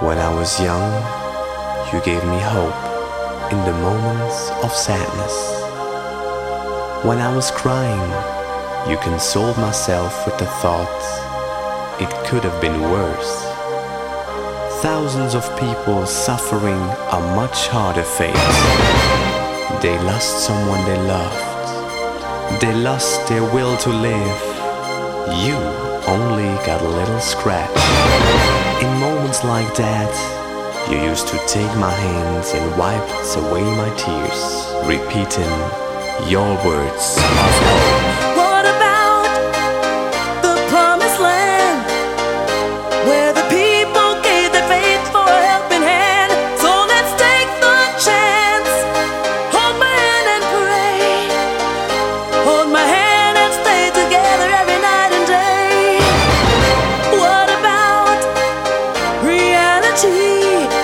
When I was young, you gave me hope in the moments of sadness. When I was crying, you consoled myself with the thought it could have been worse. Thousands of people suffering a much harder fate. They lost someone they loved. They lost their will to live. You only got a little scratch. In moments like that, you used to take my hands and wiped away my tears, repeating your words of hope. What about the promised land, where the people gave their faith for a helping hand? So let's take the chance. Hold my hand and pray. Hold my hand and stay together every night and day. What about reality?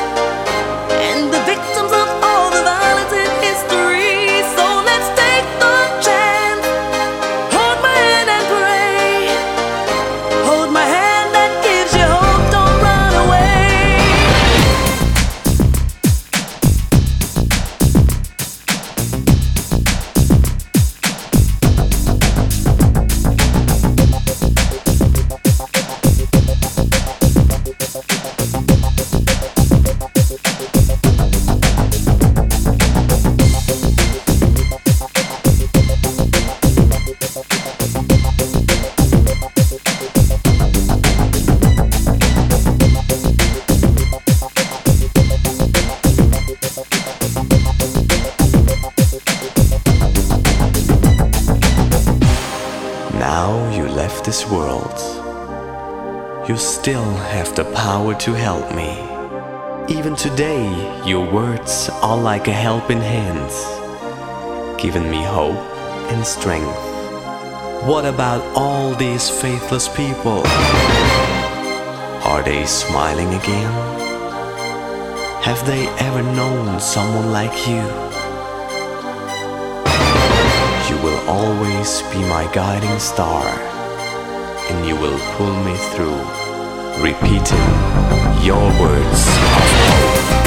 Now you left this world. You still have the power to help me. Even today, your words are like a helping hand, giving me hope and strength. What about all these faithless people? Are they smiling again? Have they ever known someone like you? You will always be my guiding star, and you will pull me through, repeating your words of hope.